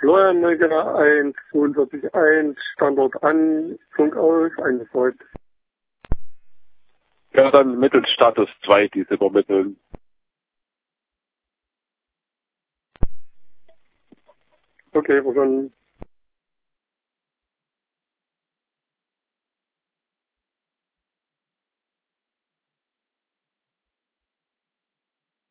Florian Neugebauer 1, Standort an, Funk aus, eingefolgt. Ja, dann Mittelstatus 2, diese übermitteln. Okay, verstanden.